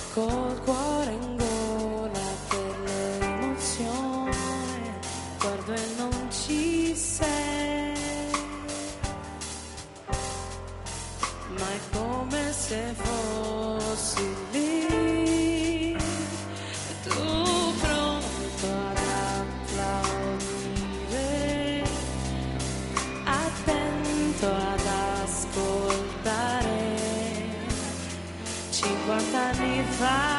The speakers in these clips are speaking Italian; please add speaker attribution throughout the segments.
Speaker 1: Col cuore in gola per l'emozione, guardo e non ci sei, ma è come se fossi lì, e tu pronto ad applaudire, attento ad ascoltare. 50 anni fa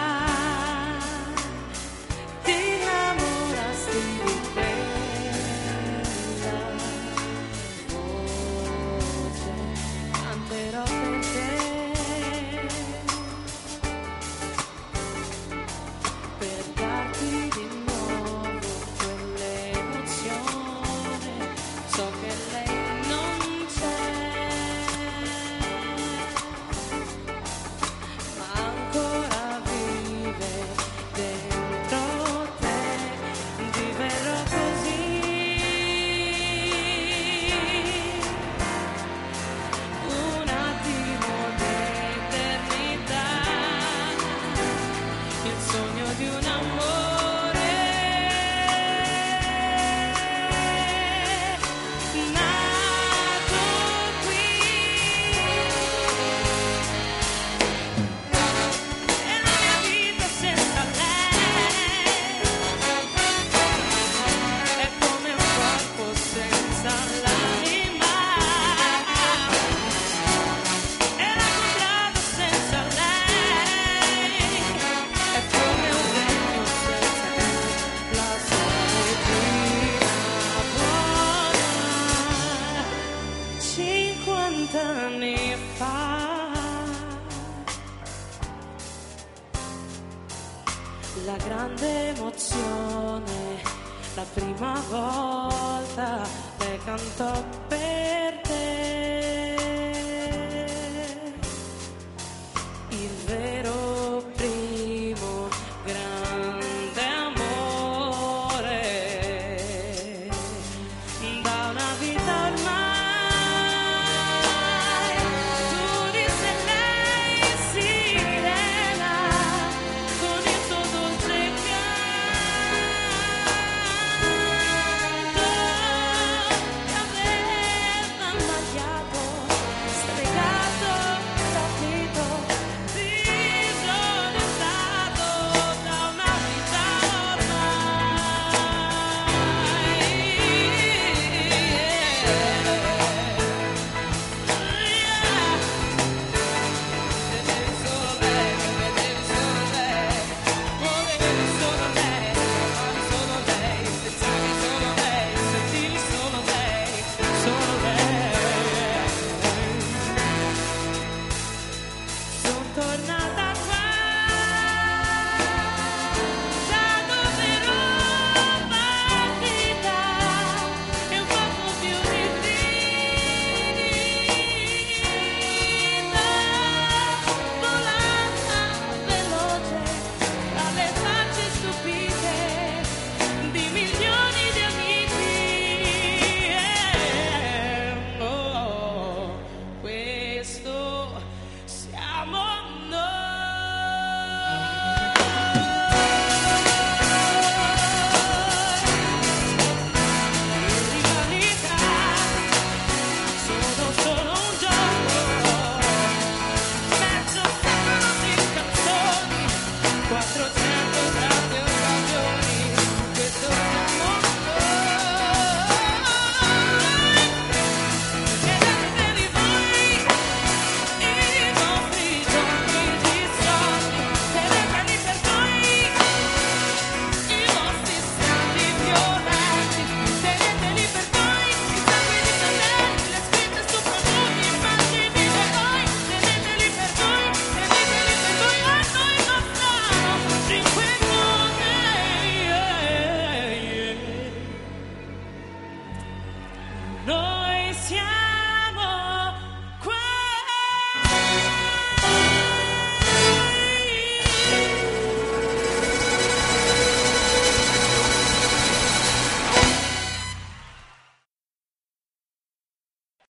Speaker 1: ti innamorasti di quella voce, canterò per te, per darti di nuovo quell'emozione. So che lei non c'è, ma ancora vive dentro te. Vivrò così un attimo di eternità, il sogno di un amore nato qui. E la mia vita senza lei è come un corpo senza l'anima, e la contrada senza lei è come un regno senza la solitudine buona. 50 anni fa la grande emozione, la prima volta lei cantò per te, il vero primo grande amore, da una vita ormai. Tu disse lei sirena, con il suo dolce canto, che aveva ammagliato, stregato, rapito, visualizzato da una vita Vedevi solo lei, vedevi solo lei, volevi solo lei, amavi solo lei, pensavi solo lei, sentivi solo lei, solo lei. Sono tornata qua, da dove ero partita, e un poco più di vita, volata veloce tra le facce stupite di milioni di amici. Oh, questo siamo noi. In rivalità sono solo un gioco, mezzo secolo di canzoni, 400 grandi occasioni. Questo siamo noi. Chiedete di voi i vostri giorni di sogni, chiedeteli per voi i vostri santi violenti, teneteli per voi i sangue di candeli, le scritte su profumi, immagini di voi, teneteli per voi, a noi bastano 5 note. Noi siamo